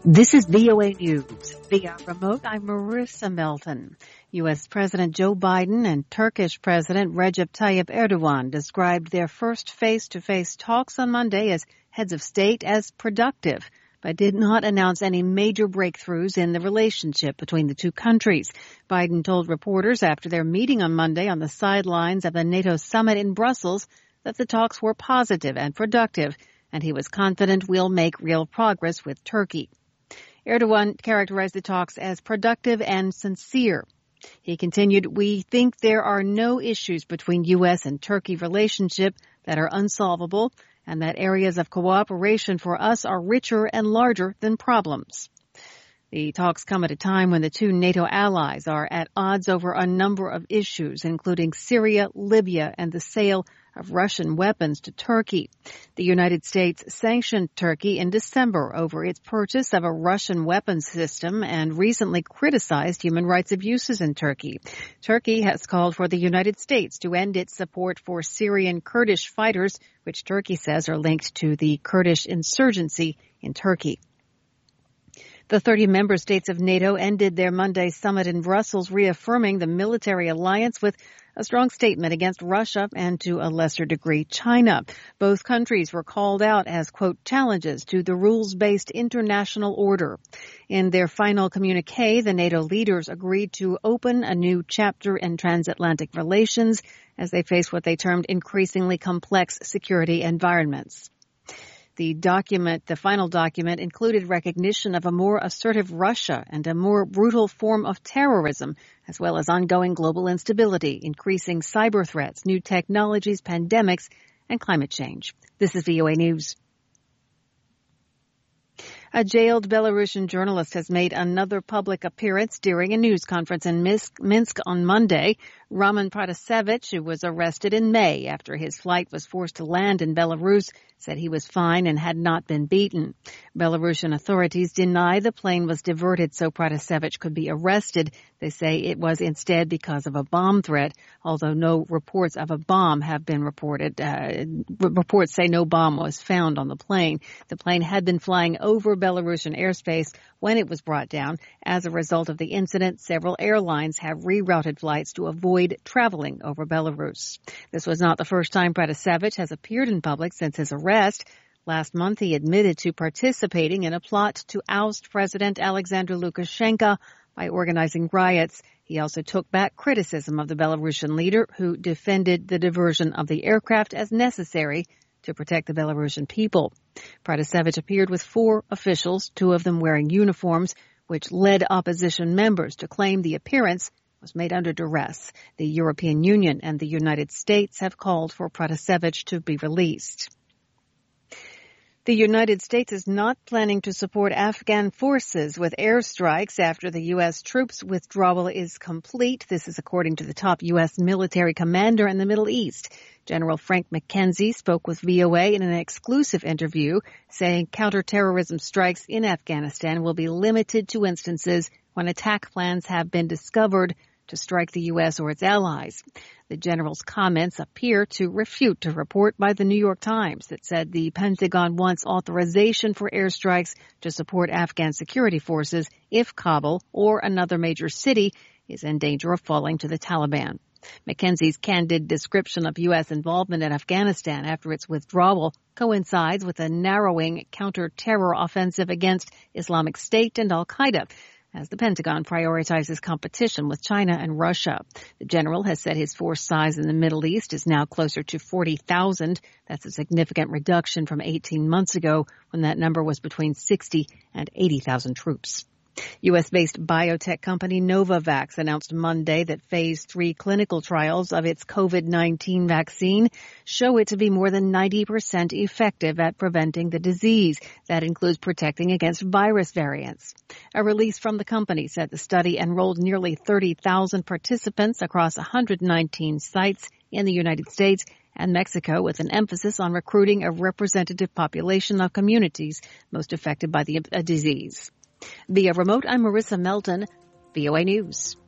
This is VOA News. Via remote, I'm Marissa Melton. U.S. President Joe Biden and Turkish President Recep Tayyip Erdogan described their first face-to-face talks on Monday as heads of state as productive, but did not announce any major breakthroughs in the relationship between the two countries. Biden told reporters after their meeting on Monday on the sidelines of the NATO summit in Brussels that the talks were positive and productive, and he was confident we'll make real progress with Turkey. Erdogan characterized the talks as productive and sincere. He continued, "We think there are no issues between U.S. and Turkey relationship that are unsolvable, and that areas of cooperation for us are richer and larger than problems." The talks come at a time when the two NATO allies are at odds over a number of issues, including Syria, Libya, and the sale of Russian weapons to Turkey. The United States sanctioned Turkey in December over its purchase of a Russian weapons system and recently criticized human rights abuses in Turkey. Turkey has called for the United States to end its support for Syrian Kurdish fighters, which Turkey says are linked to the Kurdish insurgency in Turkey. The 30 member states of NATO ended their Monday summit in Brussels, reaffirming the military alliance with a strong statement against Russia and, to a lesser degree, China. Both countries were called out as, quote, challenges to the rules-based international order. In their final communique, the NATO leaders agreed to open a new chapter in transatlantic relations as they face what they termed increasingly complex security environments. The final document, included recognition of a more assertive Russia and a more brutal form of terrorism, as well as ongoing global instability, increasing cyber threats, new technologies, pandemics, and climate change. This is VOA News. A jailed Belarusian journalist has made another public appearance during a news conference in Minsk on Monday. Roman Protasevich, who was arrested in May after his flight was forced to land in Belarus, said he was fine and had not been beaten. Belarusian authorities deny the plane was diverted so Protasevich could be arrested. They say it was instead because of a bomb threat, although no reports of a bomb have been reported. Reports say no bomb was found on the plane. The plane had been flying over Belarusian airspace when it was brought down. As a result of the incident, several airlines have rerouted flights to avoid traveling over Belarus. This was not the first time Protasevich has appeared in public since his arrest. Last month, he admitted to participating in a plot to oust President Alexander Lukashenko by organizing riots. He also took back criticism of the Belarusian leader, who defended the diversion of the aircraft as necessary to protect the Belarusian people. Protasevich appeared with 4 officials, 2 of them wearing uniforms, which led opposition members to claim the appearance was made under duress. The European Union and the United States have called for Protasevich to be released. The United States is not planning to support Afghan forces with airstrikes after the U.S. troops' withdrawal is complete. This is according to the top U.S. military commander in the Middle East. General Frank McKenzie spoke with VOA in an exclusive interview, saying counterterrorism strikes in Afghanistan will be limited to instances when attack plans have been discovered to strike the U.S. or its allies. The general's comments appear to refute a report by the New York Times that said the Pentagon wants authorization for airstrikes to support Afghan security forces if Kabul or another major city is in danger of falling to the Taliban. McKenzie's candid description of U.S. involvement in Afghanistan after its withdrawal coincides with a narrowing counter-terror offensive against Islamic State and al-Qaeda, as the Pentagon prioritizes competition with China and Russia. The general has said his force size in the Middle East is now closer to 40,000. That's a significant reduction from 18 months ago, when that number was between 60 and 80,000 troops. U.S.-based biotech company Novavax announced Monday that Phase 3 clinical trials of its COVID-19 vaccine show it to be more than 90% effective at preventing the disease. That includes protecting against virus variants. A release from the company said the study enrolled nearly 30,000 participants across 119 sites in the United States and Mexico, with an emphasis on recruiting a representative population of communities most affected by the disease. Via remote, I'm Marissa Melton, VOA News.